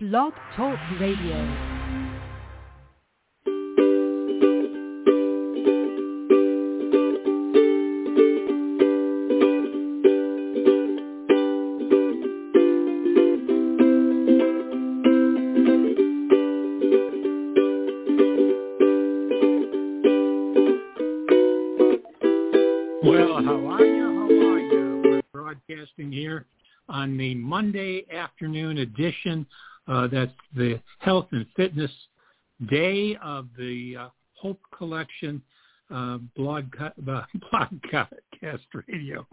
Blog Talk Radio. Here on the Monday afternoon edition. That's the Health and Fitness Day of the Hope Collection Blogcast Radio.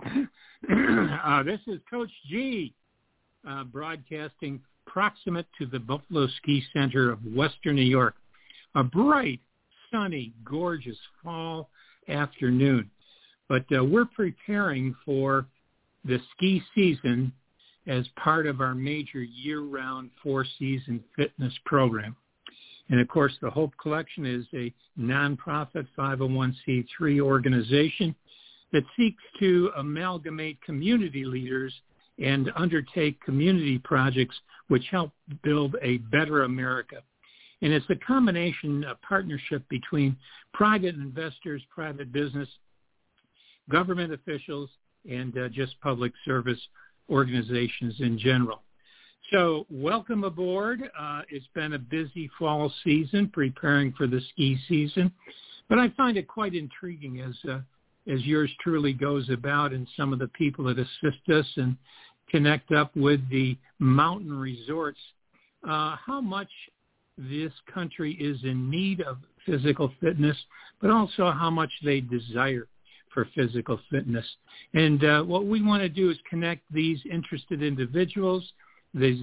This is Coach G broadcasting proximate to the Buffalo Ski Center of Western New York. A bright, sunny, gorgeous fall afternoon. But we're preparing for the ski season as part of our major year-round four-season fitness program. And, of course, the Hope Collection is a nonprofit 501c3 organization that seeks to amalgamate community leaders and undertake community projects which help build a better America. And it's a combination, a partnership between private investors, private business, government officials, and just public service organizations in general. So welcome aboard. It's been a busy fall season preparing for the ski season, but I find it quite intriguing as yours truly goes about and some of the people that assist us and connect up with the mountain resorts, how much this country is in need of physical fitness, but also how much they desire for physical fitness. And what we want to do is connect these interested individuals, these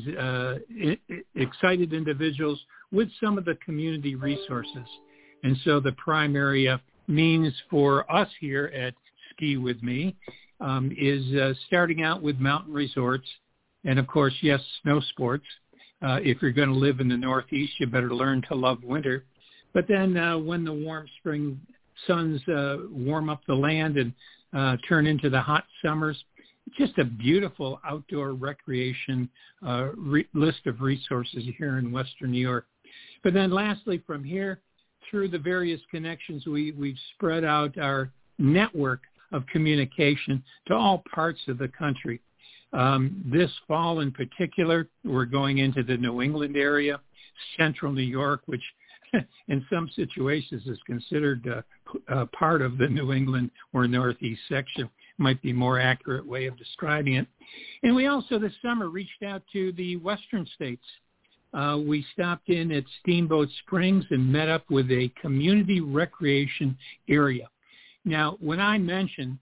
excited individuals, with some of the community resources. And so the primary means for us here at Ski With Me is starting out with mountain resorts and, of course, yes, snow sports. If you're going to live in the Northeast, you better learn to love winter. But then when the warm spring suns warm up the land and turn into the hot summers, just a beautiful outdoor recreation list of resources here in Western New York. But then lastly, from here, through the various connections, we've spread out our network of communication to all parts of the country. This fall in particular, we're going into the New England area, central New York, which in some situations is considered part of the New England or Northeast section, might be a more accurate way of describing it. And we also this summer reached out to the western states. We stopped in at Steamboat Springs and met up with a community recreation area. Now, when I mention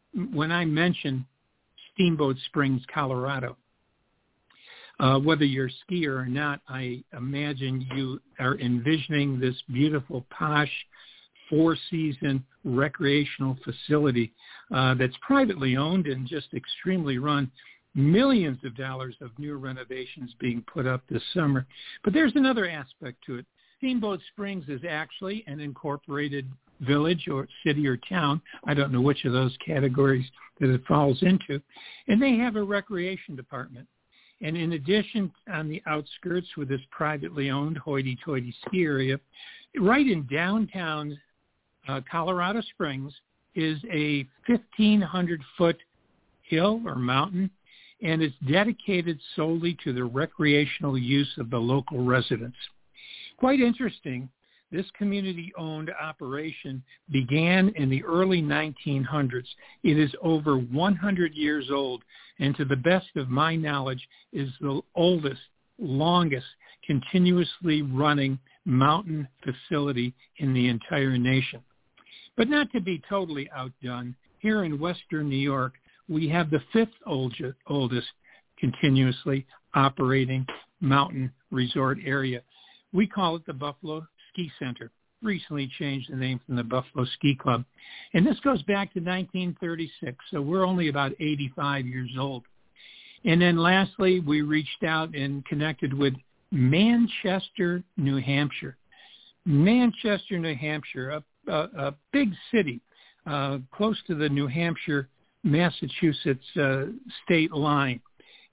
Steamboat Springs, Colorado, whether you're a skier or not, I imagine you are envisioning this beautiful, posh, four-season recreational facility that's privately owned and just extremely run. Millions of dollars of new renovations being put up this summer. But there's another aspect to it. Steamboat Springs is actually an incorporated village or city or town. I don't know which of those categories that it falls into. And they have a recreation department. And in addition, on the outskirts with this privately owned hoity-toity ski area, right in downtown Colorado Springs is a 1,500-foot hill or mountain, and it's dedicated solely to the recreational use of the local residents. Quite interesting, this community-owned operation began in the early 1900s. It is over 100 years old, and to the best of my knowledge, is the oldest, longest, continuously running mountain facility in the entire nation. But not to be totally outdone, here in Western New York, we have the fifth oldest continuously operating mountain resort area. We call it the Buffalo Ski Center, recently changed the name from the Buffalo Ski Club. And this goes back to 1936, so we're only about 85 years old. And then lastly, we reached out and connected with Manchester, New Hampshire. Manchester, New Hampshire, a big city close to the New Hampshire, Massachusetts state line.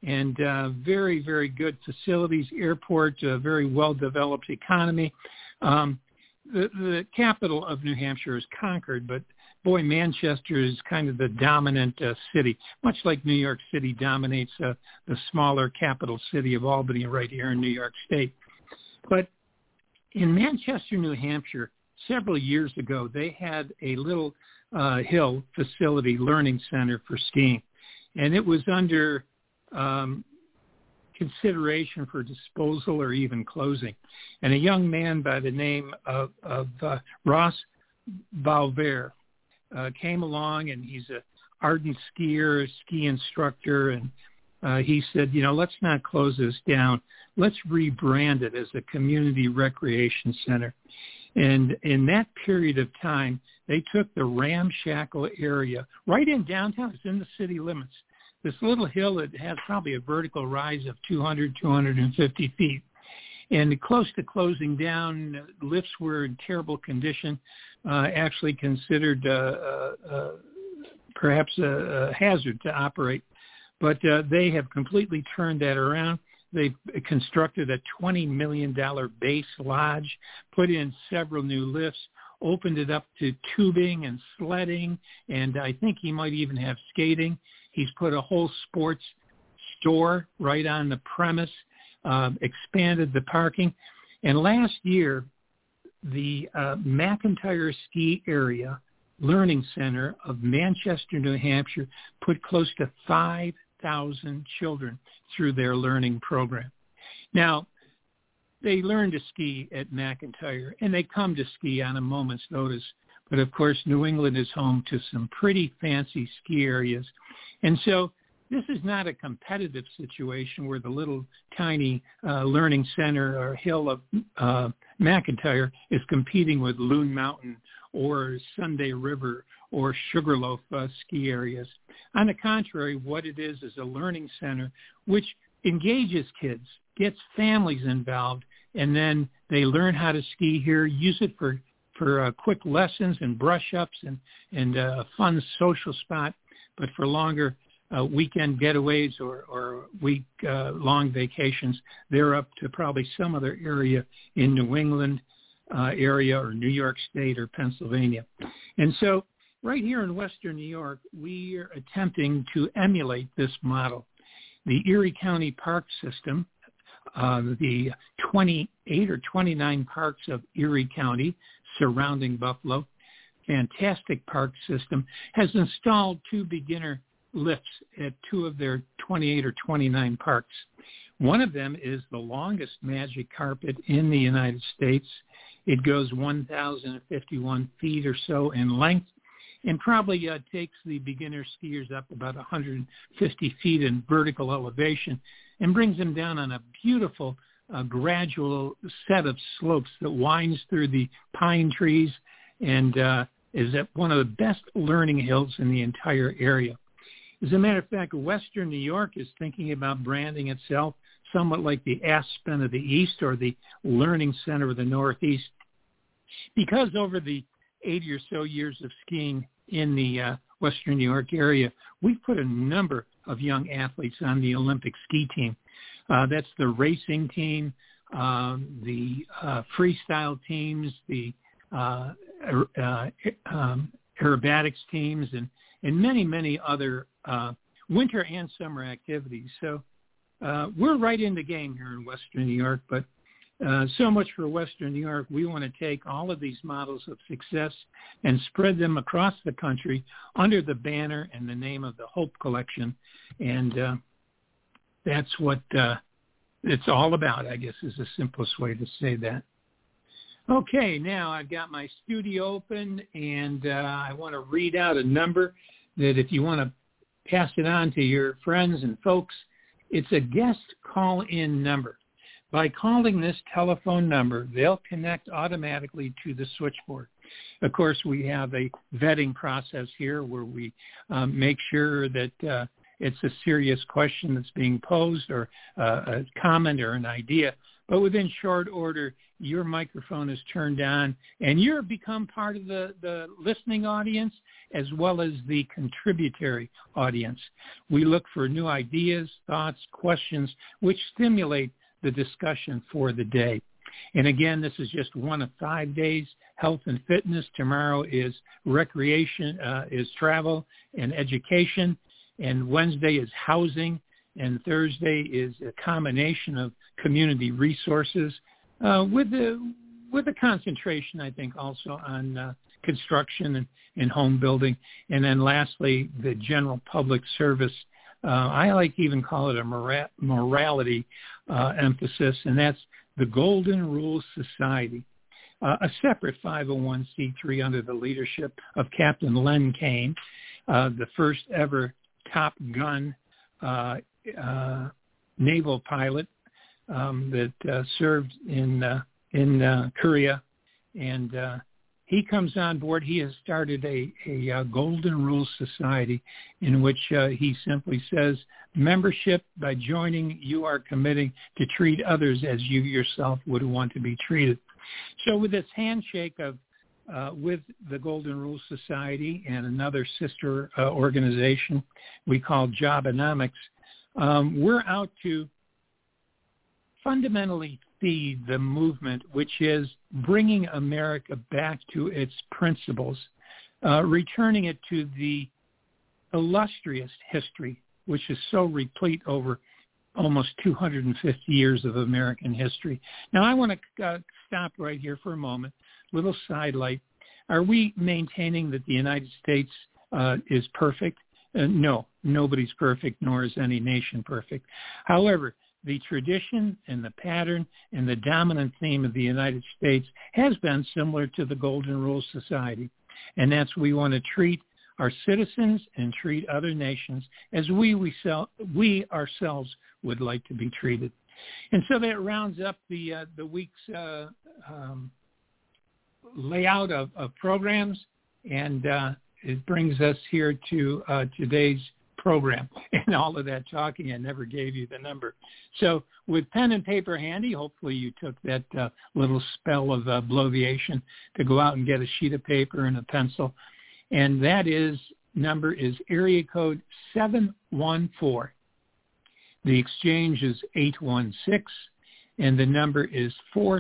and very, very good facilities, airport, very well-developed economy. The capital of New Hampshire is Concord, but boy, Manchester is kind of the dominant city, much like New York City dominates the smaller capital city of Albany right here in New York State. But in Manchester, New Hampshire, several years ago, they had a little hill facility learning center for skiing, and it was under consideration for disposal or even closing. And a young man by the name of Ross Balver came along, and he's an ardent skier, ski instructor, and he said, let's not close this down. Let's rebrand it as a community recreation center. And in that period of time, they took the ramshackle area right in downtown. It's in the city limits. This little hill that has probably a vertical rise of 250 feet. And close to closing down, lifts were in terrible condition, actually considered perhaps a hazard to operate. But they have completely turned that around. They've constructed a $20 million base lodge, put in several new lifts, opened it up to tubing and sledding, and I think he might even have skating. He's put a whole sports store right on the premise, expanded the parking. And last year, the McIntyre Ski Area Learning Center of Manchester, New Hampshire, put close to 5,000 children through their learning program. Now, they learn to ski at McIntyre, and they come to ski on a moment's notice. But, of course, New England is home to some pretty fancy ski areas. And so this is not a competitive situation where the little tiny learning center or hill of McIntyre is competing with Loon Mountain or Sunday River or Sugarloaf ski areas. On the contrary, what it is a learning center which engages kids, gets families involved, and then they learn how to ski here, use it for quick lessons and brush-ups and a fun social spot, but for longer weekend getaways or week-long vacations, they're up to probably some other area in New England area or New York State or Pennsylvania. And so right here in Western New York, we are attempting to emulate this model. The Erie County Park System, the 28 or 29 parks of Erie County surrounding Buffalo, fantastic park system, has installed 2 beginner lifts at 2 of their 28 or 29 parks. One of them is the longest magic carpet in the United States. It goes 1,051 feet or so in length, and probably takes the beginner skiers up about 150 feet in vertical elevation and brings them down on a beautiful gradual set of slopes that winds through the pine trees and is at one of the best learning hills in the entire area. As a matter of fact, Western New York is thinking about branding itself somewhat like the Aspen of the East or the Learning Center of the Northeast, because over the 80 or so years of skiing in the Western New York area, we've put a number of young athletes on the Olympic ski team. That's the racing team, the freestyle teams, the aerobatics teams, and many, many other winter and summer activities. So we're right in the game here in Western New York, but so much for Western New York. We want to take all of these models of success and spread them across the country under the banner and the name of the Hope Collection. And that's what it's all about, I guess, is the simplest way to say that. Okay, now I've got my studio open, and I want to read out a number that if you want to pass it on to your friends and folks, it's a guest call-in number. By calling this telephone number, they'll connect automatically to the switchboard. Of course, we have a vetting process here where we make sure that it's a serious question that's being posed or a comment or an idea. But within short order, your microphone is turned on, and you've become part of the listening audience as well as the contributory audience. We look for new ideas, thoughts, questions, which stimulate the discussion for the day. And again, this is just one of 5 days, health and fitness. Tomorrow is recreation, is travel and education. And Wednesday is housing. And Thursday is a combination of community resources with a concentration, I think, also on construction and home building. And then lastly, the general public service. I like to even call it a morality emphasis, and that's the Golden Rule Society, a separate 501c3 under the leadership of Captain Len Kane, the first ever Top Gun naval pilot that served in Korea, and he comes on board. He has started a Golden Rule Society in which he simply says, membership, by joining, you are committing to treat others as you yourself would want to be treated. So with this handshake of with the Golden Rule Society and another sister organization we call Jobonomics, we're out to fundamentally feed the movement, which is bringing America back to its principles, returning it to the illustrious history, which is so replete over almost 250 years of American history. Now, I want to stop right here for a moment. Little sidelight. Are we maintaining that the United States is perfect? No, nobody's perfect, nor is any nation perfect. However, the tradition and the pattern and the dominant theme of the United States has been similar to the Golden Rule Society, and that's we want to treat our citizens and treat other nations as we ourselves would like to be treated. And so that rounds up the week's layout of programs, and it brings us here to today's program. And all of that talking, I never gave you the number. So with pen and paper handy, hopefully you took that little spell of abbreviation to go out and get a sheet of paper and a pencil. And that number is area code 714. The exchange is 816, and the number is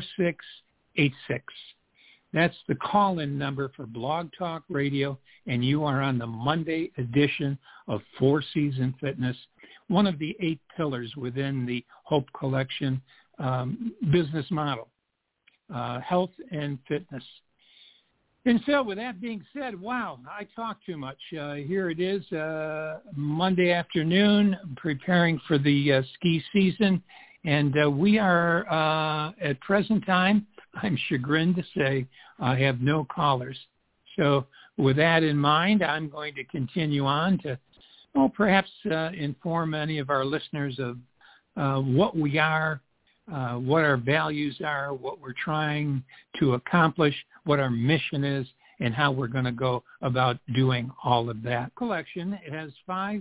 4686. That's the call-in number for Blog Talk Radio, and you are on the Monday edition of Four Season Fitness, one of the 8 pillars within the Hope Collection business model, health and fitness. And so with that being said, wow, I talk too much. Here it is, Monday afternoon, preparing for the ski season, and we are, at present time, I'm chagrined to say, I have no callers. So with that in mind, I'm going to continue on to, perhaps inform any of our listeners of what we are, what our values are, what we're trying to accomplish, what our mission is, and how we're going to go about doing all of that. Collection, it has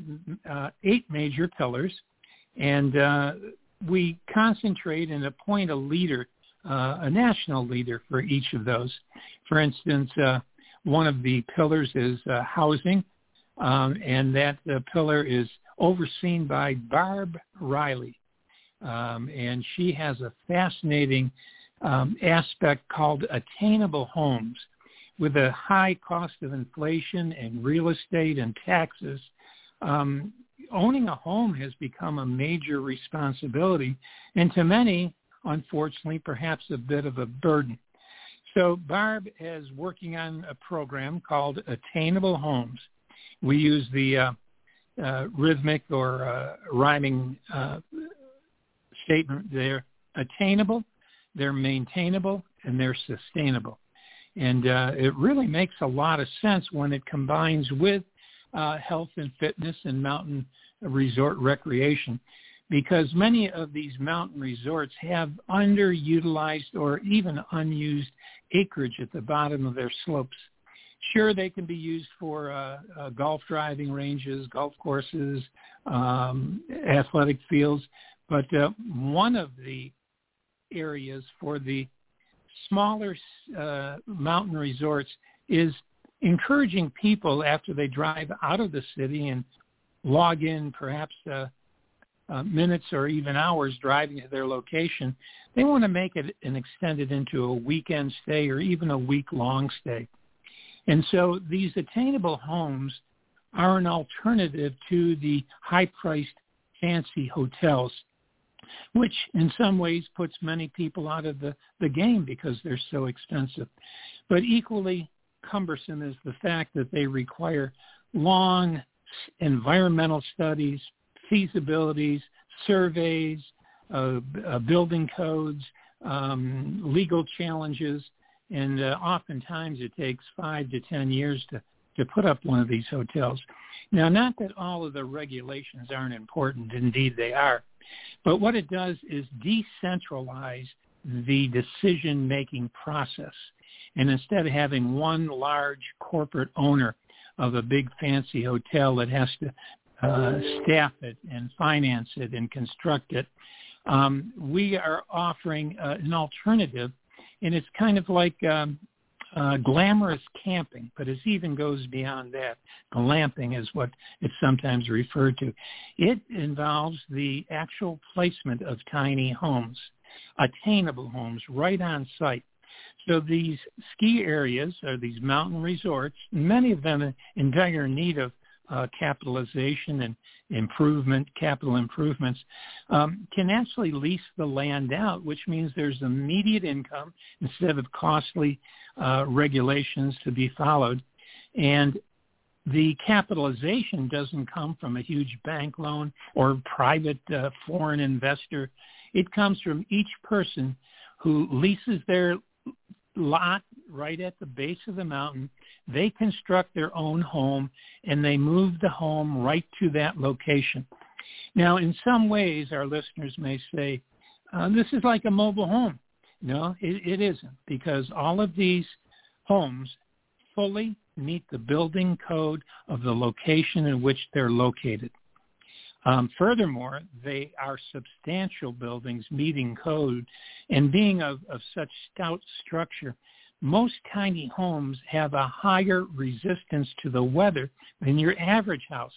8 major pillars, and we concentrate and appoint a leader, a national leader for each of those. For instance, one of the pillars is housing, and that pillar is overseen by Barb Riley. And she has a fascinating aspect called attainable homes. With a high cost of inflation and real estate and taxes, owning a home has become a major responsibility, and to many, unfortunately, perhaps a bit of a burden. So Barb is working on a program called Attainable Homes. We use the rhythmic or rhyming statement. They're attainable, they're maintainable, and they're sustainable. And it really makes a lot of sense when it combines with health and fitness and mountain resort recreation, because many of these mountain resorts have underutilized or even unused acreage at the bottom of their slopes. Sure, they can be used for golf driving ranges, golf courses, athletic fields, but one of the areas for the smaller mountain resorts is encouraging people after they drive out of the city and log in perhaps minutes or even hours driving to their location. They want to make it and extend it into a weekend stay or even a week-long stay. And so these attainable homes are an alternative to the high-priced fancy hotels, which in some ways puts many people out of the game because they're so expensive. But equally cumbersome is the fact that they require long environmental studies, feasibilities, surveys, building codes, legal challenges, and oftentimes it takes 5 to 10 years to put up one of these hotels. Now, not that all of the regulations aren't important. Indeed, they are. But what it does is decentralize the decision-making process. And instead of having one large corporate owner of a big fancy hotel that has to staff it and finance it and construct it, we are offering an alternative, and it's kind of like glamorous camping, but it even goes beyond that. Glamping is what it's sometimes referred to. It involves the actual placement of tiny homes, attainable homes, right on site. So these ski areas or these mountain resorts, many of them in dire need of capitalization and capital improvements, can actually lease the land out, which means there's immediate income instead of costly regulations to be followed. And the capitalization doesn't come from a huge bank loan or private foreign investor. It comes from each person who leases their lot right at the base of the mountain. They construct their own home, and they move the home right to that location. Now, in some ways, our listeners may say, this is like a mobile home. No, it isn't, because all of these homes fully meet the building code of the location in which they're located. Furthermore, they are substantial buildings meeting code, and being of such stout structure, most tiny homes have a higher resistance to the weather than your average house.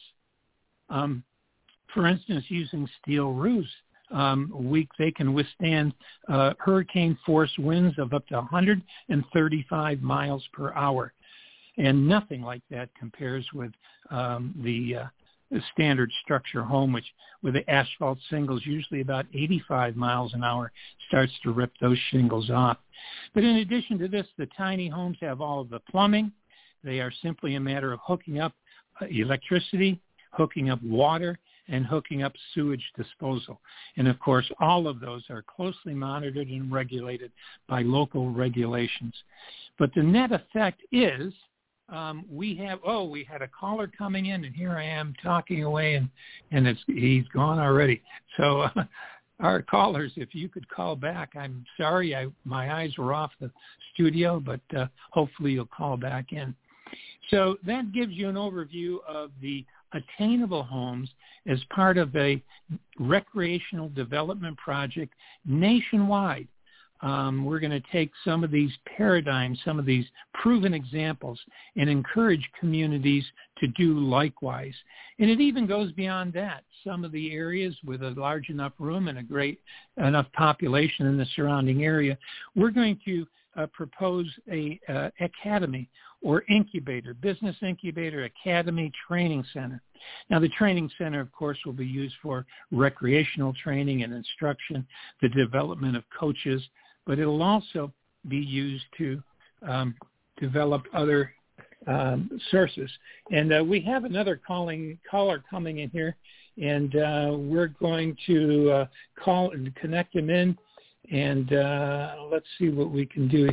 For instance, using steel roofs, they can withstand hurricane force winds of up to 135 miles per hour. And nothing like that compares with the standard structure home, which with the asphalt shingles, usually about 85 miles an hour, starts to rip those shingles off. But in addition to this, the tiny homes have all of the plumbing. They are simply a matter of hooking up electricity, hooking up water, and hooking up sewage disposal. And of course, all of those are closely monitored and regulated by local regulations. But the net effect is we had a caller coming in, and here I am talking away, and he's gone already. So our callers, if you could call back, I'm sorry, my eyes were off the studio, but hopefully you'll call back in. So that gives you an overview of the attainable homes as part of a recreational development project nationwide. We're going to take some of these paradigms, some of these proven examples, and encourage communities to do likewise. And it even goes beyond that. Some of the areas with a large enough room and a great enough population in the surrounding area, we're going to propose a academy or incubator, business incubator, academy, training center. Now, the training center, of course, will be used for recreational training and instruction, the development of coaches, but it will also be used to develop other sources. And we have another caller coming in here, and we're going to call and connect him in, and let's see what we can do.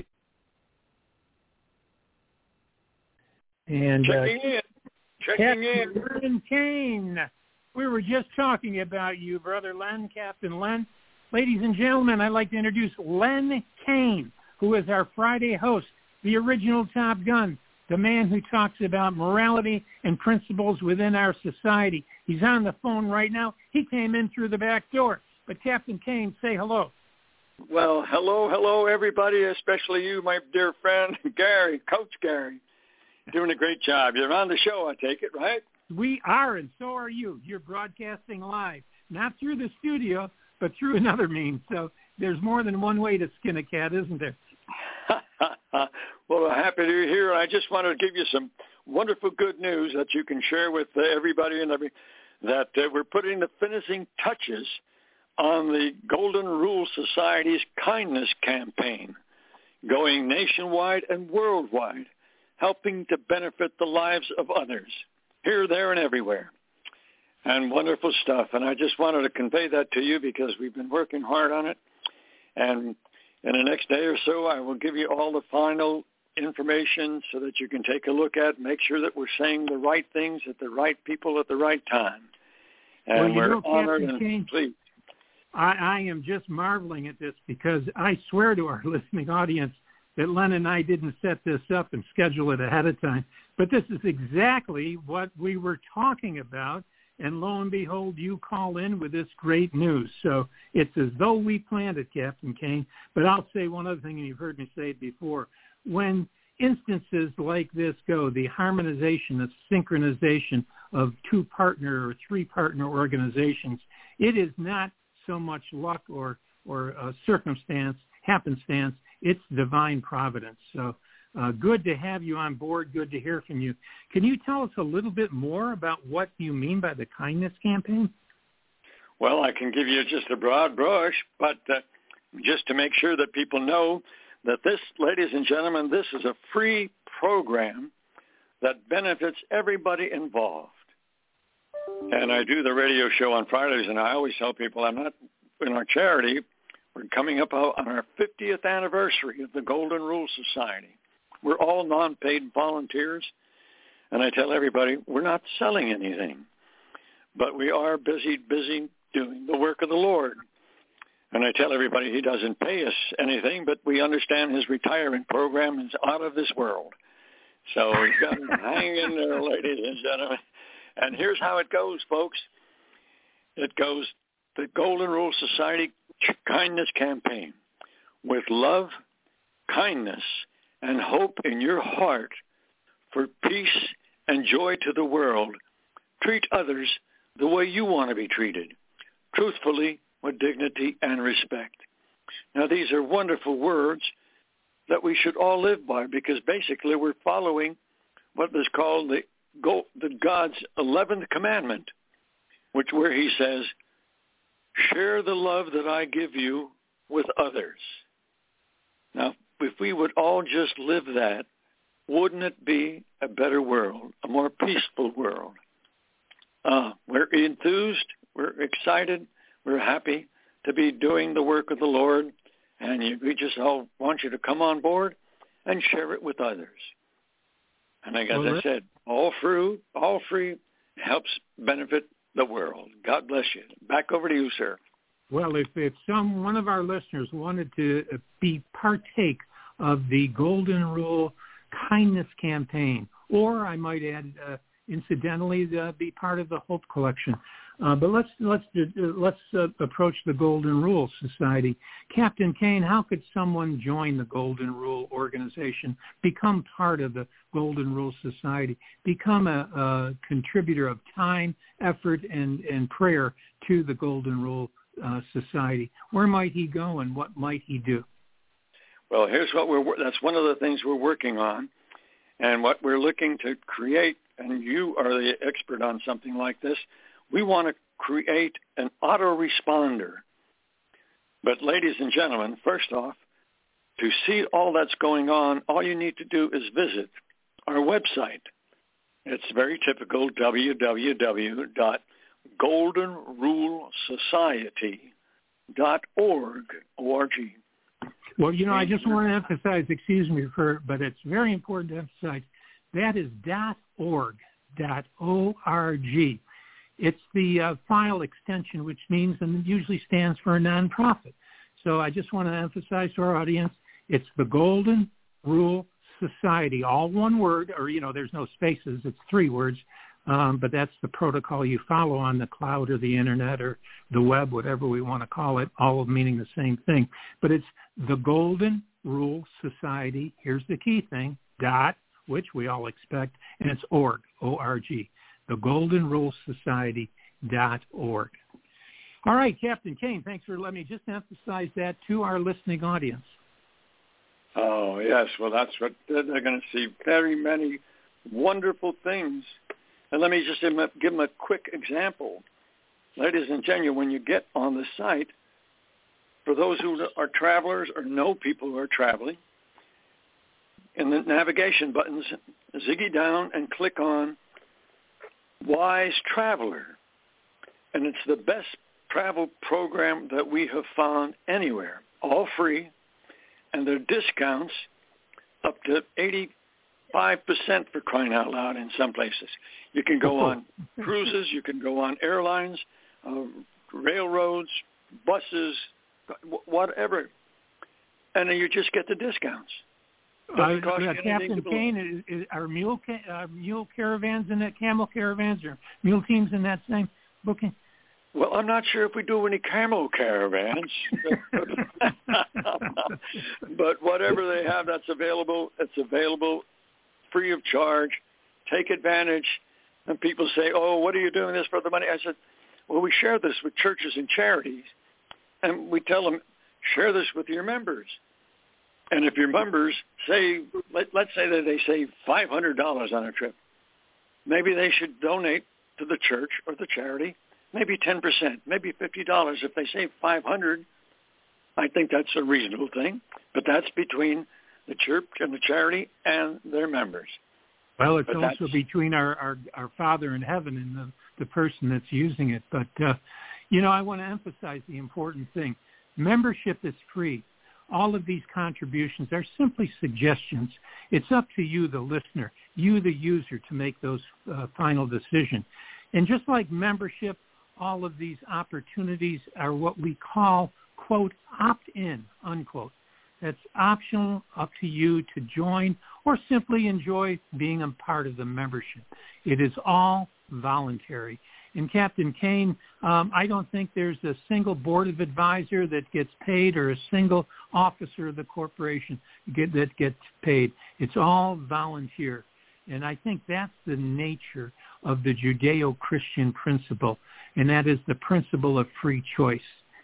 And Checking in. Len Kane. We were just talking about you, Brother Len, Captain Len. Ladies and gentlemen, I'd like to introduce Len Kane, who is our Friday host, the original Top Gun, the man who talks about morality and principles within our society. He's on the phone right now. He came in through the back door. But Captain Cain, say hello. Well, hello, everybody, especially you, my dear friend, Gary, Coach Gary. Doing a great job. You're on the show, I take it, right? We are, and so are you. You're broadcasting live, not through the studio, but through another means. So there's more than one way to skin a cat, isn't there? Well, I'm happy to be here. I just wanted to give you some wonderful good news that you can share with everybody that we're putting the finishing touches on the Golden Rule Society's kindness campaign, going nationwide and worldwide, helping to benefit the lives of others, here, there, and everywhere. And wonderful stuff. And I just wanted to convey that to you because we've been working hard on it. And in the next day or so, I will give you all the final information so that you can take a look at, make sure that we're saying the right things at the right people at the right time. And we're honored and pleased. I am just marveling at this because I swear to our listening audience that Len and I didn't set this up and schedule it ahead of time. But this is exactly what we were talking about. And lo and behold, you call in with this great news. So it's as though we planned it, Captain Cain. But I'll say one other thing, and you've heard me say it before. When instances like this go, the harmonization, the synchronization of two-partner or three-partner organizations, it is not so much luck or circumstance, happenstance. It's divine providence. So good to have you on board. Good to hear from you. Can you tell us a little bit more about what you mean by the kindness campaign? Well, I can give you just a broad brush, but just to make sure that people know that this, ladies and gentlemen, this is a free program that benefits everybody involved. And I do the radio show on Fridays, and I always tell people I'm not in our charity. We're coming up on our 50th anniversary of the Golden Rule Society. We're all non-paid volunteers, and I tell everybody we're not selling anything, but we are busy doing the work of the Lord. And I tell everybody he doesn't pay us anything, but we understand his retirement program is out of this world. So we've got to hang in there, ladies and gentlemen. And here's how it goes, folks. It goes the Golden Rule Society Kindness Campaign. With love, kindness, and hope in your heart for peace and joy to the world, treat others the way you want to be treated, truthfully, with dignity and respect. Now, these are wonderful words that we should all live by because basically we're following what is called the God's 11th commandment, where he says, share the love that I give you with others. Now, if we would all just live that, wouldn't it be a better world, a more peaceful world? We're enthused, we're excited, we're happy to be doing the work of the Lord, and we just all want you to come on board and share it with others. And as I said, all free helps benefit the world. God bless you. Back over to you, sir. Well, if one of our listeners wanted to partake of the Golden Rule Kindness Campaign, or I might add, incidentally, be part of the Hope Collection. But let's approach the Golden Rule Society. Captain Cain, how could someone join the Golden Rule organization, become part of the Golden Rule Society, become a contributor of time, effort, and prayer to the Golden Rule Society? Where might he go, and what might he do? Well, here's that's one of the things we're working on, and what we're looking to create. And you are the expert on something like this. We want to create an autoresponder. But ladies and gentlemen, first off, to see all that's going on, all you need to do is visit our website. It's very typical, www.goldenrulesociety.org, O-R-G. Well, I just want to emphasize, excuse me, but it's very important to emphasize, that is .org, .org. It's the file extension, which means and usually stands for a nonprofit. So I just want to emphasize to our audience, it's the Golden Rule Society, all one word, or, there's no spaces, it's 3 words, but that's the protocol you follow on the cloud or the internet or the web, whatever we want to call it, all meaning the same thing. But it's the Golden Rule Society, here's the key thing, which we all expect, and it's org, O-R-G, the Golden Rule Society.org. All right, Captain Cain, thanks for letting me just emphasize that to our listening audience. Oh, yes. Well, that's what they're going to see, very many wonderful things. And let me just give them a quick example. Ladies and gentlemen, when you get on the site, for those who are travelers or know people who are traveling, in the navigation buttons, ziggy down and click on Wise Traveler. And it's the best travel program that we have found anywhere, all free, and there are discounts up to 85% for crying out loud in some places. You can go on cruises, you can go on airlines, railroads, buses, whatever, and then you just get the discounts. Captain Cain, are mule caravans in that, camel caravans, or mule teams in that same booking? Well, I'm not sure if we do any camel caravans, but whatever they have that's available, it's available free of charge. Take advantage. And people say, oh, what are you doing this for the money? I said, well, we share this with churches and charities, and we tell them, share this with your members. And if your members say, let's say that they save $500 on a trip, maybe they should donate to the church or the charity, maybe 10%, maybe $50. If they save $500, I think that's a reasonable thing. But that's between the church and the charity and their members. Well, it's also between our Father in heaven and the person that's using it. But, I want to emphasize the important thing. Membership is free. All of these contributions are simply suggestions. It's up to you, the listener, you, the user, to make those final decisions. And just like membership, all of these opportunities are what we call, quote, opt-in, unquote. That's optional, up to you to join or simply enjoy being a part of the membership. It is all voluntary. And Captain Cain, I don't think there's a single board of advisor that gets paid or a single officer of the corporation that gets paid. It's all volunteer. And I think that's the nature of the Judeo-Christian principle, and that is the principle of free choice.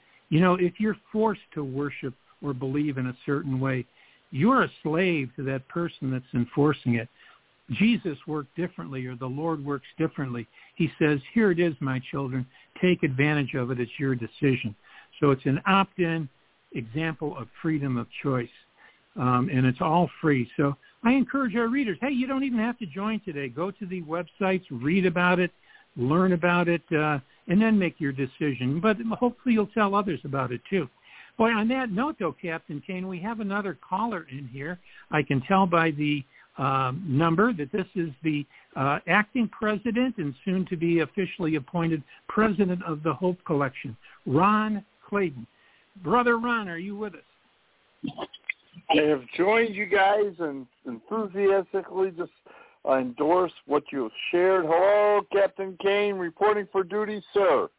If you're forced to worship or believe in a certain way, you're a slave to that person that's enforcing it. Jesus worked differently, or the Lord works differently. He says, here it is, my children. Take advantage of it. It's your decision. So it's an opt-in example of freedom of choice, and it's all free. So I encourage our readers, hey, you don't even have to join today. Go to the websites, read about it, learn about it, and then make your decision. But hopefully you'll tell others about it too. Boy, on that note, though, Captain Cain, we have another caller in here. I can tell by the number that this is the acting president and soon to be officially appointed president of the Hope Collection, Ron Clayton. Brother Ron, are you with us? I have joined you guys and enthusiastically just endorse what you have shared. Hello, Captain Cain, reporting for duty, sir.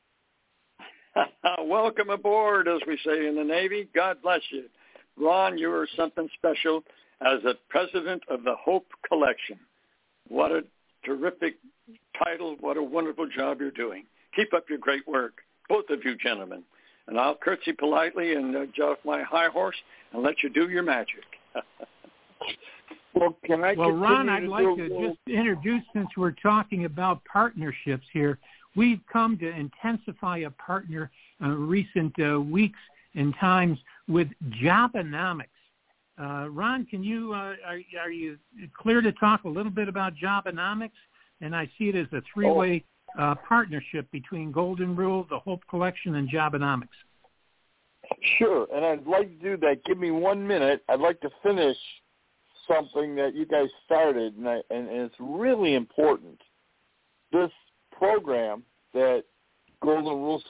Welcome aboard, as we say in the Navy. God bless you. Ron, you are something special as the president of the Hope Collection. What a terrific title. What a wonderful job you're doing. Keep up your great work, both of you gentlemen. And I'll curtsy politely and get off my high horse and let you do your magic. Well, Ron, I'd like to just introduce, since we're talking about partnerships here, we've come to intensify a partner recent weeks and times with Jobonomics. Ron, can you are you clear to talk a little bit about Jobonomics? And I see it as a three-way partnership between Golden Rule, the Hope Collection, and Jobonomics. Sure, and I'd like to do that. Give me 1 minute. I'd like to finish something that you guys started, and it's really important. This program that Golden Rule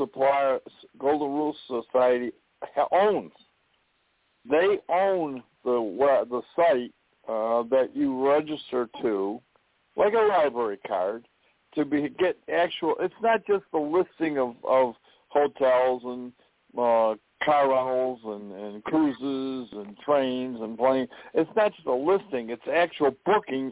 Society owns. They own the site that you register to, like a library card, to get actual. It's not just the listing of hotels and car rentals and cruises and trains and planes. It's not just a listing. It's actual booking.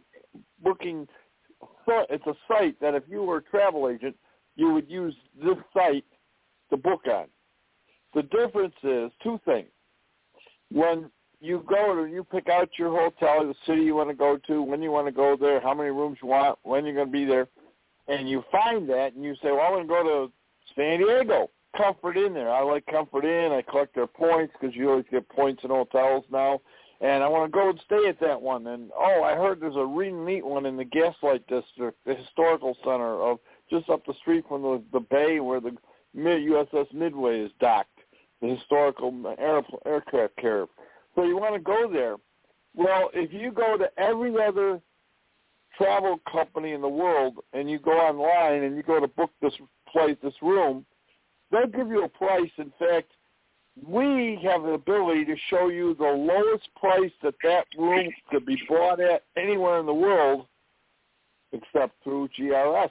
It's a site that if you were a travel agent, you would use this site to book on. The difference is two things. When you go you pick out your hotel, the city you want to go to, when you want to go there, how many rooms you want, when you're going to be there, and you find that and you say, well, I want to go to San Diego. Comfort Inn there. I like Comfort Inn. I collect their points because you always get points in hotels now. And I want to go and stay at that one. And, I heard there's a really neat one in the Gaslight District, the historical center of just up the street from the bay where the USS Midway is docked, the historical aircraft carrier. So you want to go there. Well, if you go to every other travel company in the world and you go online and you go to book this place, this room, they'll give you a price. In fact, we have the ability to show you the lowest price that room could be bought at anywhere in the world except through GRS.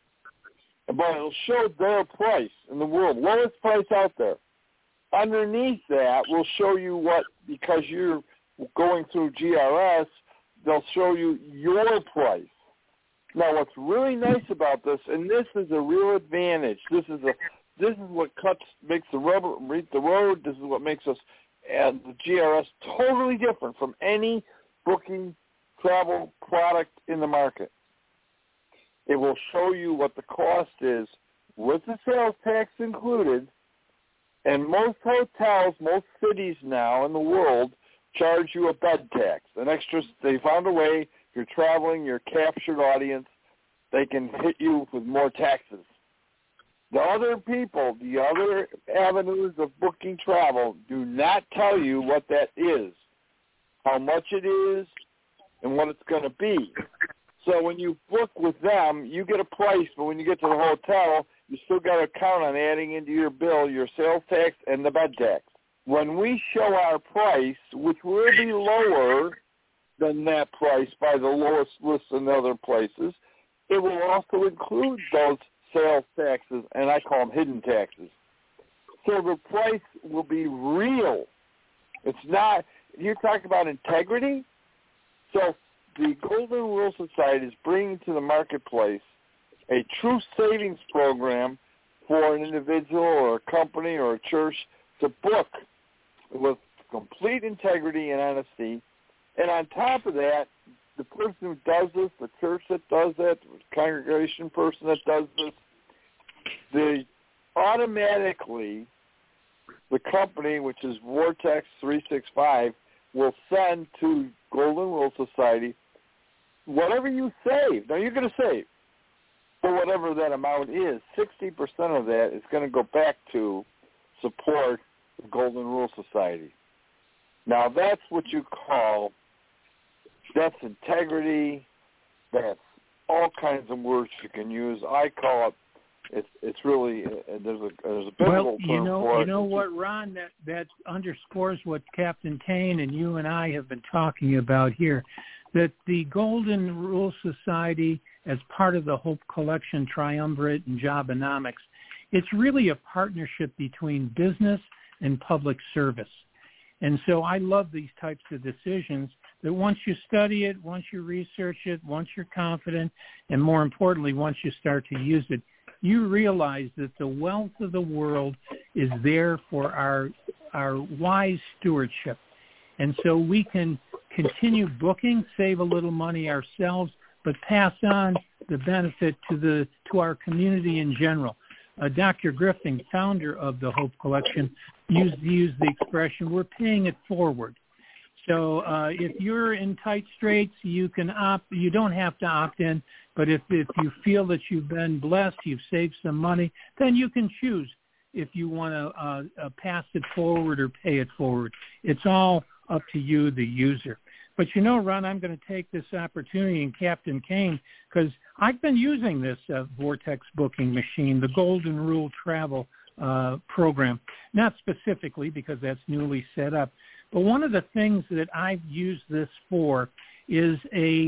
But it'll show their price in the world, lowest price out there. Underneath that, we'll show you what, because you're going through GRS, they'll show you your price. Now, what's really nice about this, and this is a real advantage, this is what makes the rubber meet the road. This is what makes us the GRS totally different from any booking travel product in the market. It will show you what the cost is with the sales tax included. And most hotels, most cities now in the world charge you a bed tax, an extra. They found a way. If you're traveling, you're a captured audience, they can hit you with more taxes. The other people, the other avenues of booking travel do not tell you what that is, how much it is, and what it's going to be. So when you book with them, you get a price, but when you get to the hotel, you still got to count on adding into your bill your sales tax and the bed tax. When we show our price, which will be lower than that price by the lowest list in other places, it will also include those sales taxes, and I call them hidden taxes. So the price will be real. It's not, you talk about integrity. So the Golden Rule Society is bringing to the marketplace a true savings program for an individual or a company or a church to book with complete integrity and honesty. And on top of that, the person who does this, the church that does that, the congregation person that does this, automatically the company, which is Vortex 365, will send to Golden Rule Society whatever you save. Now, you're going to save. For whatever that amount is, 60% of that is going to go back to support the Golden Rule Society. Now, that's what you call, that's integrity, that's all kinds of words you can use. I call it, it's really, there's a biblical term for it. You know what, Ron, that underscores what Captain Kane and you and I have been talking about here, that the Golden Rule Society, as part of the Hope Collection Triumvirate and Jobonomics, it's really a partnership between business and public service. And so I love these types of decisions that once you study it, once you research it, once you're confident, and more importantly, once you start to use it, you realize that the wealth of the world is there for our wise stewardship. And so we can continue booking, save a little money ourselves, but pass on the benefit to our community in general. Dr. Grifting, founder of the Hope Collection, used the expression, we're paying it forward. So if you're in tight straits, you don't have to opt in, but if you feel that you've been blessed, you've saved some money, then you can choose if you want to pass it forward or pay it forward. It's all up to you, the user. But Ron, I'm going to take this opportunity, and Captain Kane, because I've been using this Vortex booking machine, the Golden Rule Travel program, not specifically because that's newly set up. But one of the things that I've used this for is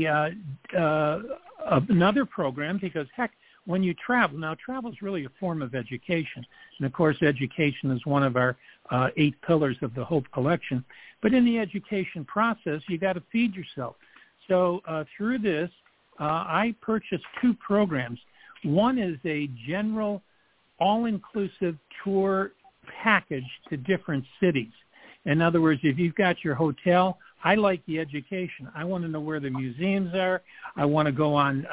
another program because, heck, when you travel, now travel is really a form of education. And, of course, education is one of our 8 pillars of the Hope Collection. But in the education process, you got to feed yourself. So through this, I purchased 2 programs. One is a general all-inclusive tour package to different cities. In other words, if you've got your hotel, I like the education. I want to know where the museums are. I want to go on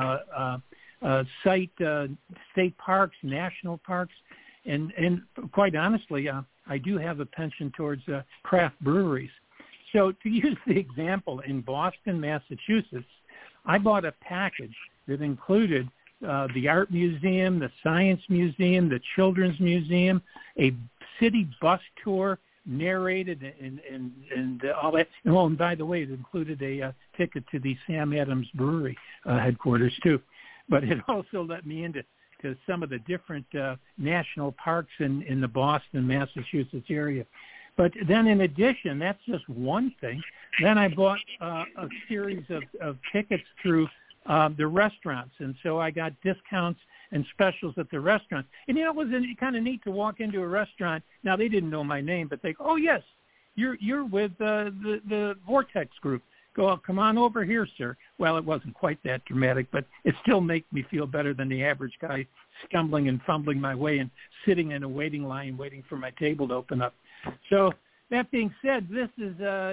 state parks, national parks, and quite honestly, I do have a penchant towards craft breweries. So to use the example, in Boston, Massachusetts, I bought a package that included the art museum, the science museum, the children's museum, a city bus tour narrated and all that. Oh, and by the way, it included a ticket to the Sam Adams Brewery headquarters too. But it also let me into some of the different national parks in the Boston, Massachusetts area. But then in addition, that's just one thing. Then I bought a series of tickets through the restaurants. And so I got discounts and specials at the restaurants. And, it was kind of neat to walk into a restaurant. Now, they didn't know my name, but they go, oh, yes, you're with the Vortex Group. Come on over here, sir. Well, it wasn't quite that dramatic, but it still made me feel better than the average guy stumbling and fumbling my way and sitting in a waiting line waiting for my table to open up. So that being said, this is,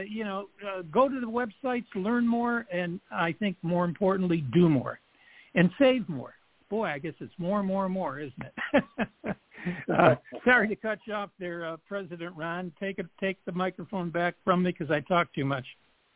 go to the websites, learn more, and I think more importantly, do more and save more. Boy, I guess it's more, isn't it? Sorry to cut you off there, President Ron. Take the microphone back from me because I talk too much.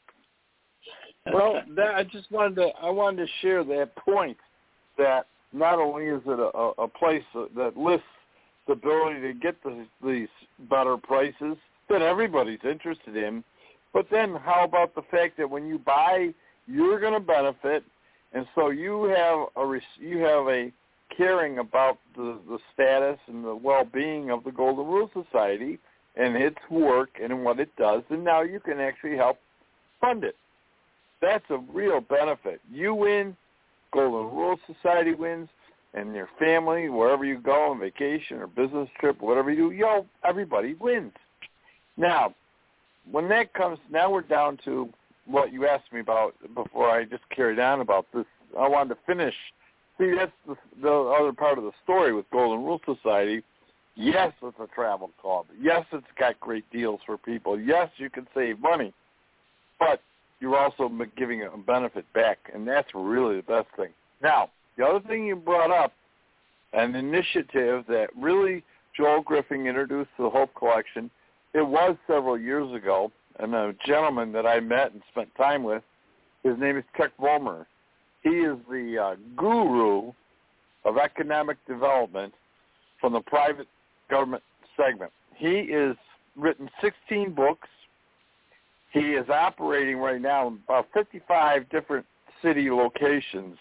Well, I wanted to share that point that not only is it a place that lists the ability to get these better prices that everybody's interested in, but then how about the fact that when you buy, you're going to benefit, and so you have a caring about the status and the well-being of the Golden Rule Society and its work and what it does, and now you can actually help fund it. That's a real benefit. You win, Golden Rule Society wins, and your family, wherever you go on vacation or business trip, whatever you do, everybody wins. Now, when that comes, now we're down to what you asked me about before I just carried on about this. I wanted to finish. See, that's the other part of the story with Golden Rule Society. Yes, it's a travel club. Yes, it's got great deals for people. Yes, you can save money. But you're also giving a benefit back, and that's really the best thing. Now, the other thing you brought up, an initiative that really Joel Griffin introduced to the Hope Collection, it was several years ago, and a gentleman that I met and spent time with, his name is Chuck Vollmer. He is the guru of economic development from the private government segment. He has written 16 books. He is operating right now in about 55 different city locations,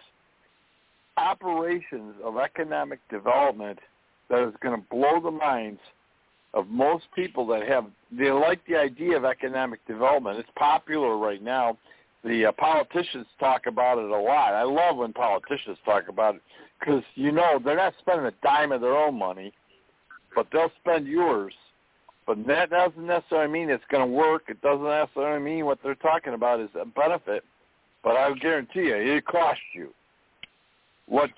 operations of economic development that is going to blow the minds of most people they like the idea of economic development. It's popular right now. The politicians talk about it a lot. I love when politicians talk about it because, they're not spending a dime of their own money, but they'll spend yours. But that doesn't necessarily mean it's going to work. It doesn't necessarily mean what they're talking about is a benefit. But I guarantee you, it costs you. Ron,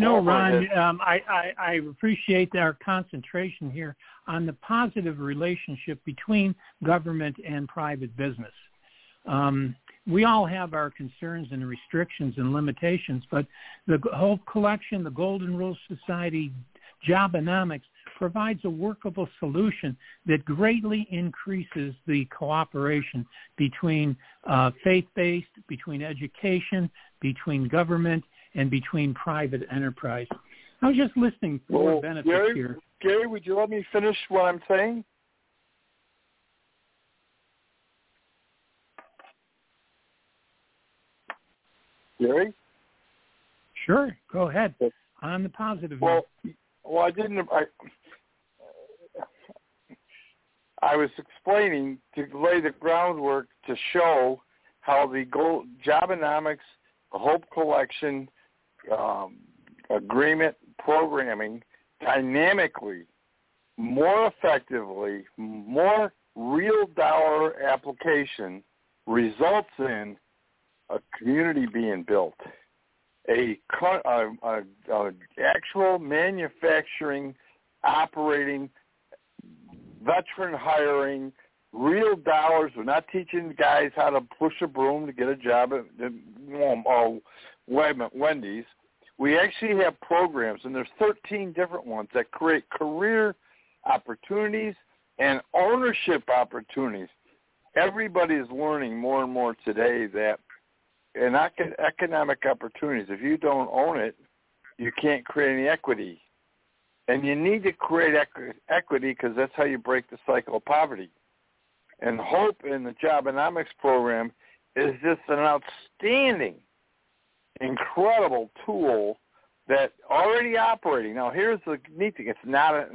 I appreciate our concentration here on the positive relationship between government and private business. We all have our concerns and restrictions and limitations, but the Hope Collection, the Golden Rule Society, Jobonomics provides a workable solution that greatly increases the cooperation between faith-based, between education, between government, and between private enterprise. I was just listening for benefits here. Gary, would you let me finish what I'm saying? Gary? Sure, go ahead. On the positive. Well, I didn't. I was explaining to lay the groundwork to show how the Jobonomics, the Hope Collection, agreement programming dynamically, more effectively, more real dollar application results in a community being built, a actual manufacturing, operating, veteran hiring, real dollars. We're not teaching guys how to push a broom to get a job at Wendy's. We actually have programs, and there's 13 different ones that create career opportunities and ownership opportunities. Everybody is learning more and more today that in economic opportunities, if you don't own it, you can't create any equity. And you need to create equity because that's how you break the cycle of poverty. And Hope in the Jobonomics program is just an outstanding, incredible tool that already operating. Now, here's the neat thing: it's not a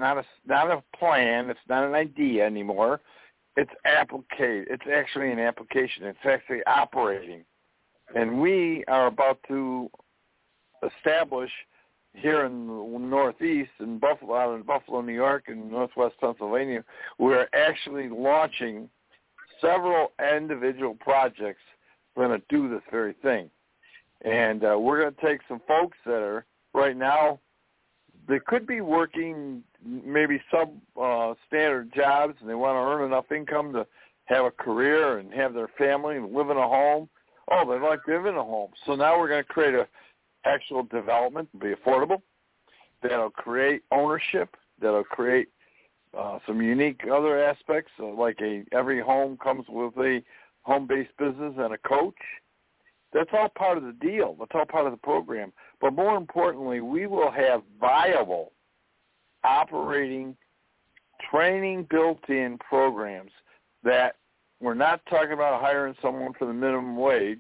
plan, it's not an idea anymore. It's applicated. It's actually an application. It's actually operating, and we are about to establish here in the Northeast, in Buffalo, out in Buffalo, New York, and Northwest Pennsylvania. We're actually launching several individual projects. We're going to do this very thing. And we're going to take some folks that are right now, they could be working maybe standard jobs, and they want to earn enough income to have a career and have their family and live in a home. Oh, they like to live in a home. So now we're going to create a actual development, be affordable, that'll create ownership, that'll create some unique other aspects, like every home comes with a home-based business and a coach. That's all part of the deal. That's all part of the program. But more importantly, we will have viable, operating, training built-in programs that we're not talking about hiring someone for the minimum wage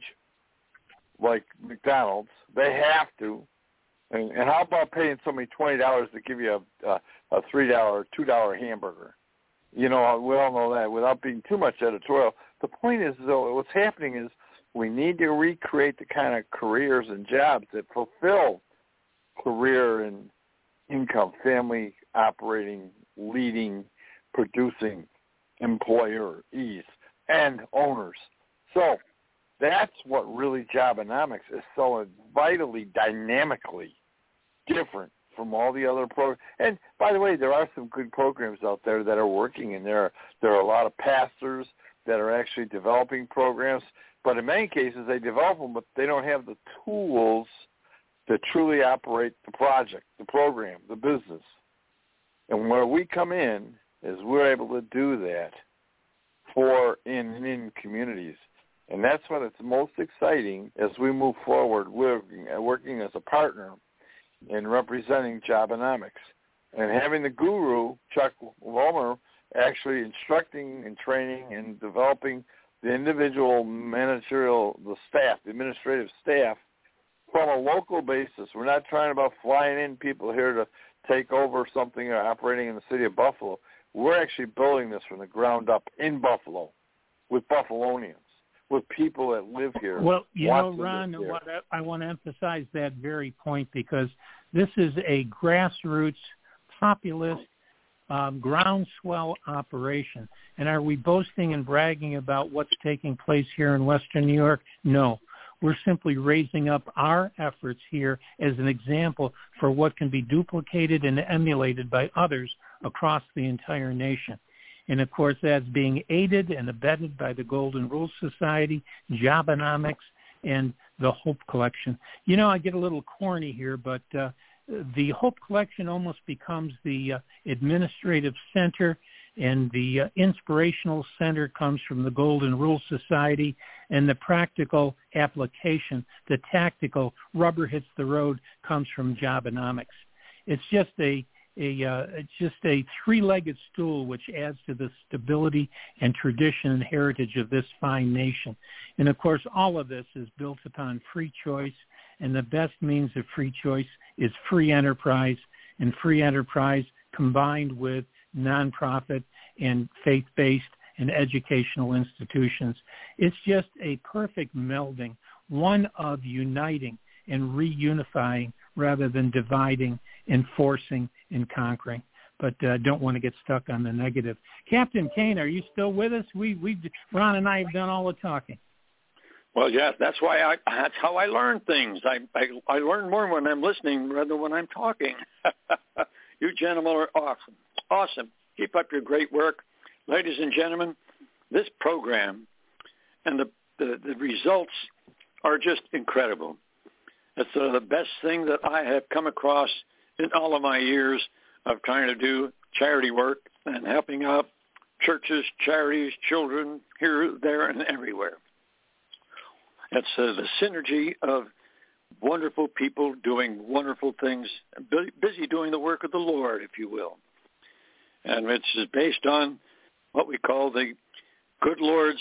like McDonald's. They have to. And how about paying somebody $20 to give you a $3 or $2 hamburger? You know, we all know that without being too much editorial. The point is, though, what's happening is we need to recreate the kind of careers and jobs that fulfill career and income, family operating, leading, producing employees and owners. So that's what really Jobonomics is so vitally, dynamically different from all the other programs. And by the way, there are some good programs out there that are working, and there are a lot of pastors that are actually developing programs. But in many cases, they develop them, but they don't have the tools to truly operate the project, the program, the business. And where we come in is we're able to do that in communities. And that's what it's most exciting as we move forward, working as a partner in representing Jobonomics. And having the guru, Chuck Vollmer, actually instructing and training and developing the individual the administrative staff from a local basis. We're not trying about flying in people here to take over something or operating in the city of Buffalo. We're actually building this from the ground up in Buffalo with Buffalonians, with people that live here. Well, you know, Ron, I want to emphasize that very point because this is a grassroots, populist, groundswell operation. And are we boasting and bragging about what's taking place here in Western New York? No. We're simply raising up our efforts here as an example for what can be duplicated and emulated by others across the entire nation. And, of course, that's being aided and abetted by the Golden Rule Society, Jobonomics, and the Hope Collection. You know, I get a little corny here, but the Hope Collection almost becomes the administrative center, and the inspirational center comes from the Golden Rule Society, and the practical application, the tactical rubber hits the road, comes from Jobonomics. It's just a three-legged stool which adds to the stability and tradition and heritage of this fine nation. And, of course, all of this is built upon free choice, and the best means of free choice is free enterprise, and free enterprise combined with nonprofit and faith-based and educational institutions. It's just a perfect melding, one of uniting and reunifying rather than dividing, enforcing, and conquering. But don't want to get stuck on the negative. Captain Kane, are you still with us? Ron and I have done all the talking. Well, yeah, that's how I learn things. I learn more when I'm listening rather than when I'm talking. You gentlemen are awesome. Awesome. Keep up your great work. Ladies and gentlemen, this program and the results are just incredible. It's the best thing that I have come across in all of my years of trying to do charity work and helping out churches, charities, children, here, there, and everywhere. It's the synergy of wonderful people doing wonderful things, busy doing the work of the Lord, if you will. And it's based on what we call the good Lord's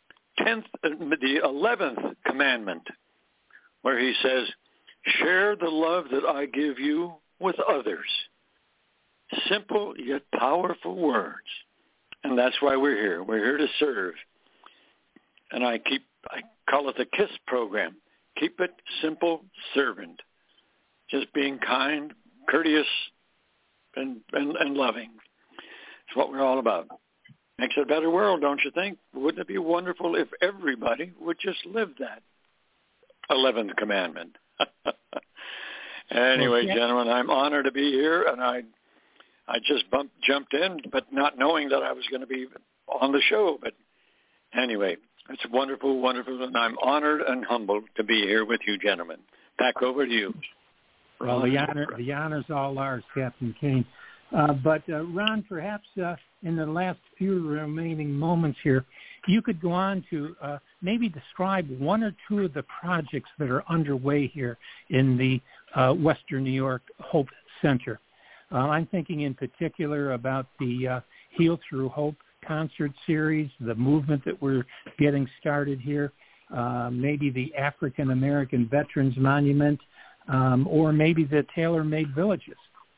11th commandment, where he says, share the love that I give you with others. Simple yet powerful words. And that's why we're here. We're here to serve. And I call it the KISS program. Keep it simple, servant. Just being kind, courteous, and loving. It's what we're all about. Makes it a better world, don't you think? Wouldn't it be wonderful if everybody would just live that 11th commandment? Anyway, gentlemen, I'm honored to be here, and I just jumped in, but not knowing that I was going to be on the show. But anyway, it's wonderful, wonderful, and I'm honored and humbled to be here with you, gentlemen. Back over to you. Well, the honor's all ours, Captain Kane. But Ron, perhaps in the last few remaining moments here, you could go on to maybe describe one or two of the projects that are underway here in the Western New York Hope Center. I'm thinking in particular about the Heal Through Hope concert series, the movement that we're getting started here, maybe the African American Veterans Monument, or maybe the tailor-made villages.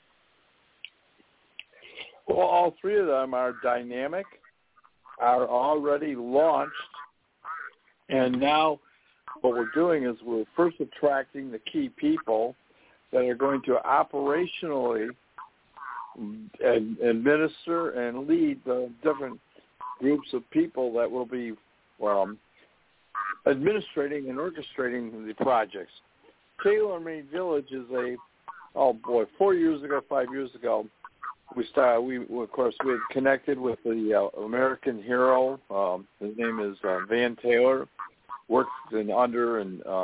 Well, all three of them are dynamic, are already launched, and now what we're doing is we're first attracting the key people that are going to operationally administer and lead the different groups of people that will be administrating and orchestrating the projects. Tailor-Made Village is 5 years ago, we had connected with the American hero. His name is Van Taylor, works under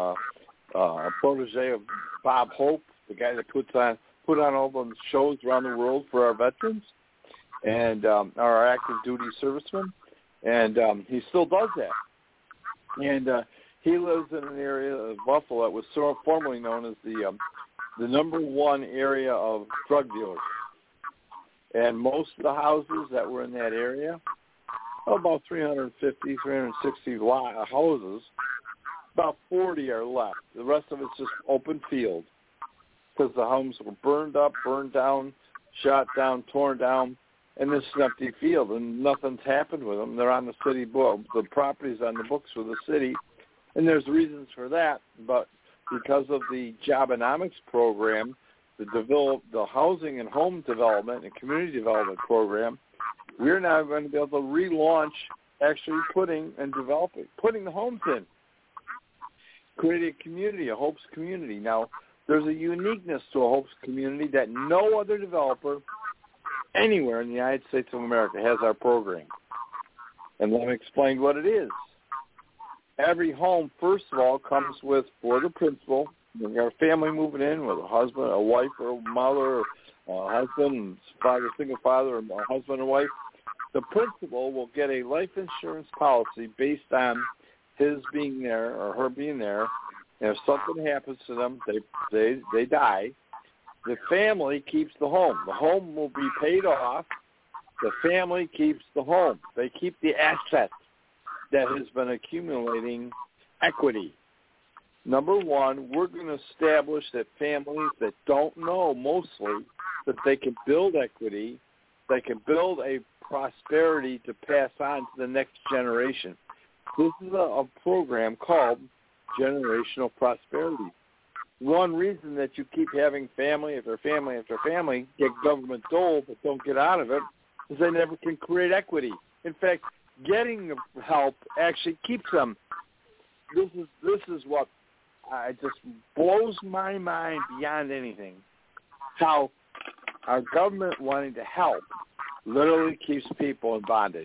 a protege of Bob Hope, the guy that put on all those shows around the world for our veterans and our active duty servicemen, and he still does that. And he lives in an area of Buffalo that was formerly known as the number one area of drug dealers. And most of the houses that were in that area, about 350, 360 houses, about 40 are left. The rest of it's just open field because the homes were burned up, burned down, shot down, torn down, and this is an empty field, and nothing's happened with them. They're on the city book. The property's on the books for the city, and there's reasons for that, but because of the Jobonomics program, the housing and home development and community development program, we're now going to be able to relaunch actually putting the homes in, create a community, a Hope's community. Now, there's a uniqueness to a Hope's community that no other developer anywhere in the United States of America has our program. And let me explain what it is. Every home, first of all, comes with, for the principal, we got a family moving in with a husband, a wife, or a mother, or a husband, father, single father, or a husband and wife. The principal will get a life insurance policy based on his being there or her being there. And if something happens to them, they die. The family keeps the home. The home will be paid off. The family keeps the home. They keep the asset that has been accumulating equity. Number one, we're going to establish that families that don't know mostly that they can build equity they can build a prosperity to pass on to the next generation. This is a program called Generational Prosperity. One reason that you keep having family after family after family get government dole but don't get out of it is they never can create equity. In fact, getting help actually keeps them. This is what just blows my mind beyond anything. How our government wanting to help literally keeps people in bondage.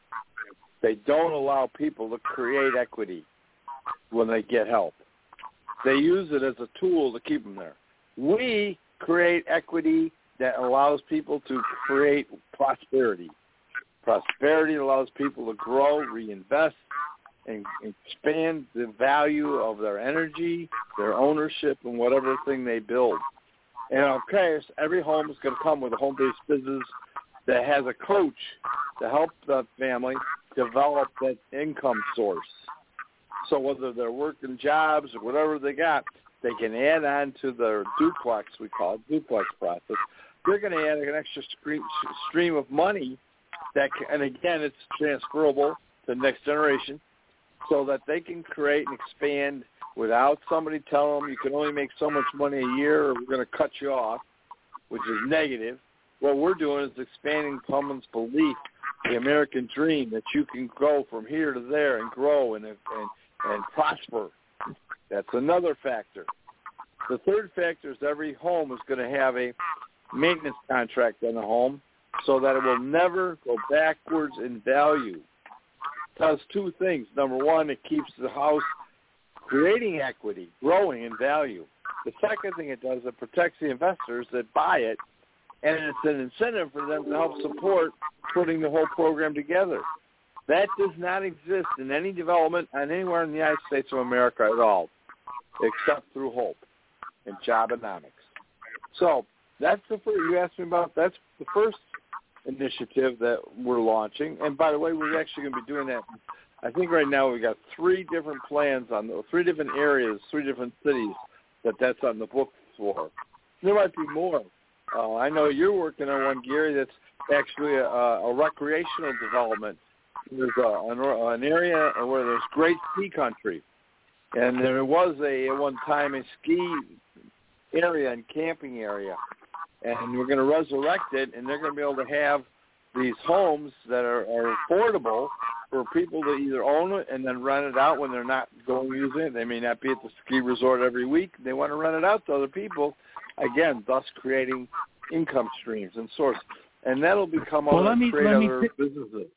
They don't allow people to create equity when they get help. They use it as a tool to keep them there. We create equity that allows people to create prosperity. Prosperity allows people to grow, reinvest, and expand the value of their energy, their ownership, and whatever thing they build. And of course, every home is going to come with a home-based business that has a coach to help the family develop that income source. So whether they're working jobs or whatever they got, they can add on to their duplex, we call it duplex process. They're going to add an extra stream of money that, and again, it's transferable to the next generation, so that they can create and expand without somebody telling them you can only make so much money a year or we're going to cut you off, which is negative. What we're doing is expanding someone's belief, the American dream, that you can go from here to there and grow and prosper. That's another factor. The third factor is every home is going to have a maintenance contract on the home so that it will never go backwards in value. It does two things. Number one, it keeps the house creating equity, growing in value. The second thing it does, it protects the investors that buy it, and it's an incentive for them to help support putting the whole program together. That does not exist in any development anywhere in the United States of America at all, except through HOPE and Jobonomics. So that's you asked me about, that's the first initiative that we're launching. And by the way, we're actually going to be doing that. I think right now we've got 3 different plans on 3 different areas, 3 different cities that's on the books for. There might be more. I know you're working on one, Gary, that's actually a recreational development. There's an area where there's great ski country. And there was at one time a ski area and camping area. And we're going to resurrect it, and they're going to be able to have these homes that are affordable for people to either own it and then rent it out when they're not going to use it. They may not be at the ski resort every week. They want to rent it out to other people, again, thus creating income streams and source. And that'll become other businesses.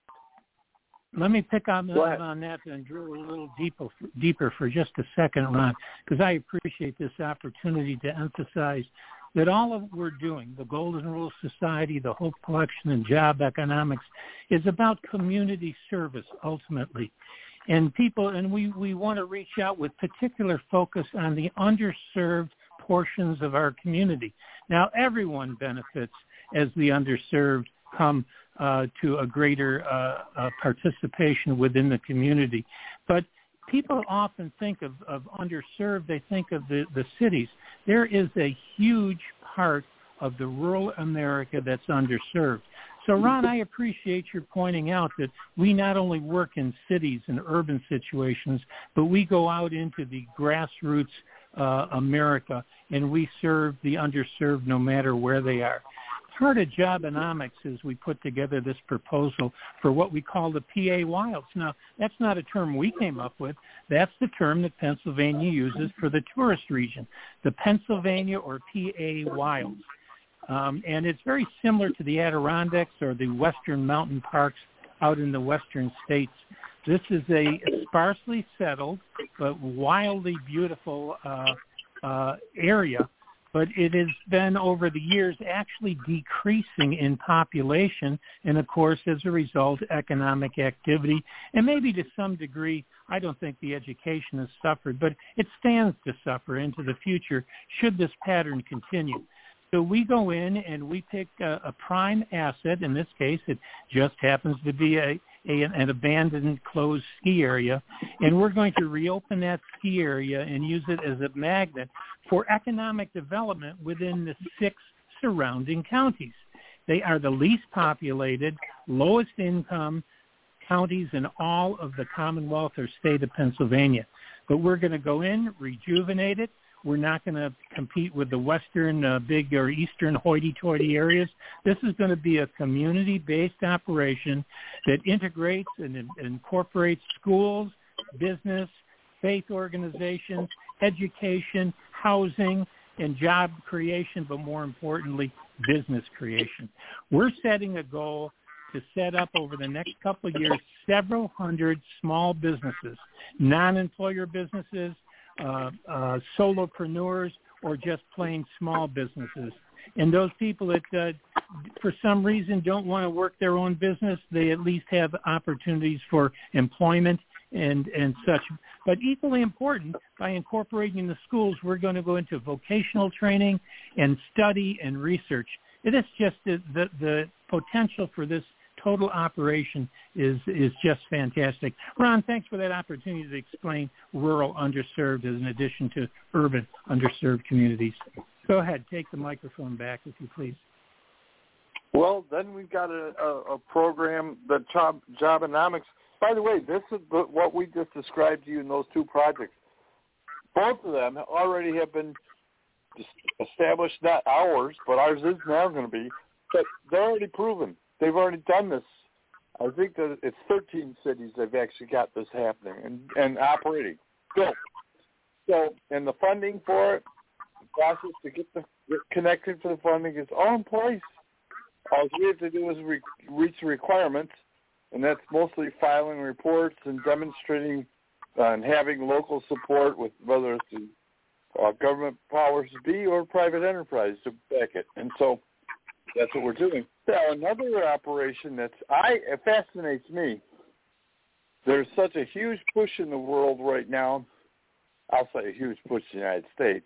Let me pick on that and drill a little deeper for just a second, Ron, because I appreciate this opportunity to emphasize that all of what we're doing, the Golden Rule Society, the Hope Collection, and Job Economics, is about community service ultimately. And we want to reach out with particular focus on the underserved portions of our community. Now, everyone benefits as the underserved come to a greater participation within the community. But people often think of underserved, they think of the cities. There is a huge part of the rural America that's underserved. So, Ron, I appreciate your pointing out that we not only work in cities and urban situations, but we go out into the grassroots America, and we serve the underserved no matter where they are. Part of Jobonomics is we put together this proposal for what we call the PA Wilds. Now, that's not a term we came up with. That's the term that Pennsylvania uses for the tourist region, the Pennsylvania or PA Wilds. And it's very similar to the Adirondacks or the western mountain parks out in the western states. This is a sparsely settled but wildly beautiful area. But it has been, over the years, actually decreasing in population and, of course, as a result, economic activity. And maybe to some degree, I don't think the education has suffered, but it stands to suffer into the future should this pattern continue. So we go in and we pick a prime asset. In this case, it just happens to be an abandoned closed ski area, and we're going to reopen that ski area and use it as a magnet for economic development within the 6 surrounding counties. They are the least populated, lowest income counties in all of the Commonwealth or state of Pennsylvania. But we're going to go in, rejuvenate it. We're not going to compete with the western big or eastern hoity-toity areas. This is going to be a community-based operation that integrates and incorporates schools, business, faith organizations, education, housing, and job creation, but more importantly, business creation. We're setting a goal to set up over the next couple of years several hundred small businesses, non-employer businesses, solopreneurs, or just plain small businesses. And those people that for some reason don't want to work their own business, they at least have opportunities for employment and such. But equally important, by incorporating the schools, we're going to go into vocational training and study and research. It is just the potential for this total operation is just fantastic. Ron, thanks for that opportunity to explain rural underserved as an addition to urban underserved communities. Go ahead, take the microphone back if you please. Well, then we've got a program, the Jobonomics. By the way, this is what we just described to you in those two projects. Both of them already have been established, not ours, but ours is now going to be. But they're already proven. They've already done this. I think that it's 13 cities they've actually got this happening and operating. Built. So, and the funding for it, the process to get connected to the funding is all in place. All we have to do is reach the requirements, and that's mostly filing reports and demonstrating and having local support with whether it's the government powers to be or private enterprise to back it. And so that's what we're doing. Now, another operation it fascinates me. There's such a huge push in the world right now. I'll say a huge push in the United States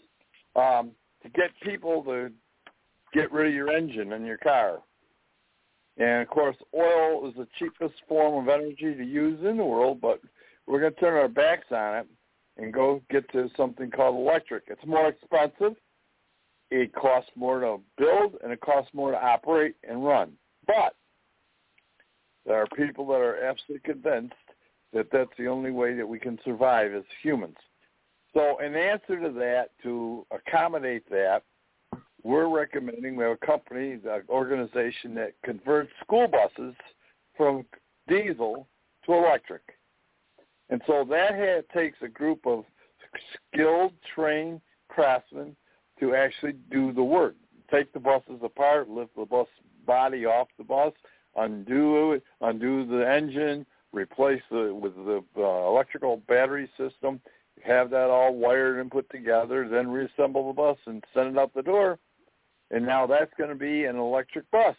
to get people to get rid of your engine in your car. And, of course, oil is the cheapest form of energy to use in the world, but we're going to turn our backs on it and go get to something called electric. It's more expensive. It costs more to build, and it costs more to operate and run. But there are people that are absolutely convinced that that's the only way that we can survive as humans. So in answer to that, to accommodate that, we're recommending we have a company, an organization that converts school buses from diesel to electric. And so that takes a group of skilled, trained craftsmen to actually do the work. Take the buses apart, lift the bus body off the bus, undo the engine, replace with the electrical battery system, have that all wired and put together, then reassemble the bus and send it out the door. And now that's going to be an electric bus.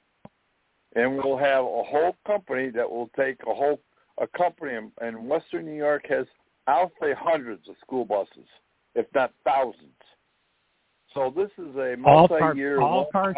And we'll have a whole company that will take a company in Western New York has, I'll say, hundreds of school buses, if not thousands. So this is a multi-year, all parts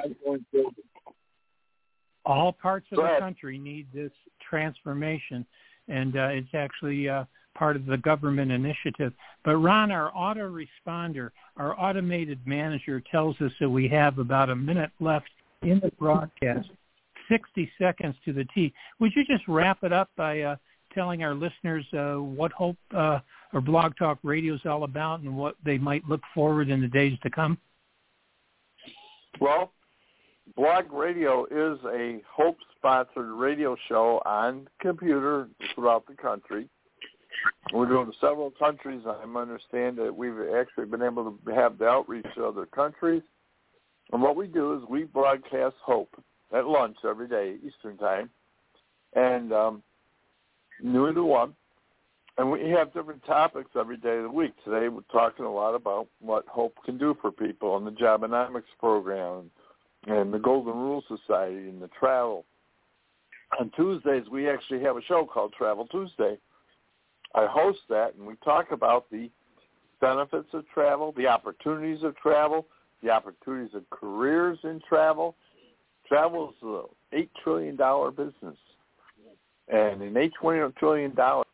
of the country need this transformation, and it's actually part of the government initiative. But Ron, our autoresponder, our automated manager, tells us that we have about a minute left in the broadcast, 60 seconds to the T. Would you just wrap it up by telling our listeners what Hope or Blog Talk Radio is all about and what they might look forward in the days to come? Well, Blog Radio is a Hope-sponsored radio show on computer throughout the country. We're doing several countries. I understand that we've actually been able to have the outreach to other countries. And what we do is we broadcast Hope at lunch every day, Eastern Time, and noon to 1. And we have different topics every day of the week. Today we're talking a lot about what Hope can do for people and the Jobonomics program and the Golden Rule Society and the travel. On Tuesdays, we actually have a show called Travel Tuesday. I host that, and we talk about the benefits of travel, the opportunities of travel, the opportunities of careers in travel. Travel is an $8 trillion business. And in $8 trillion,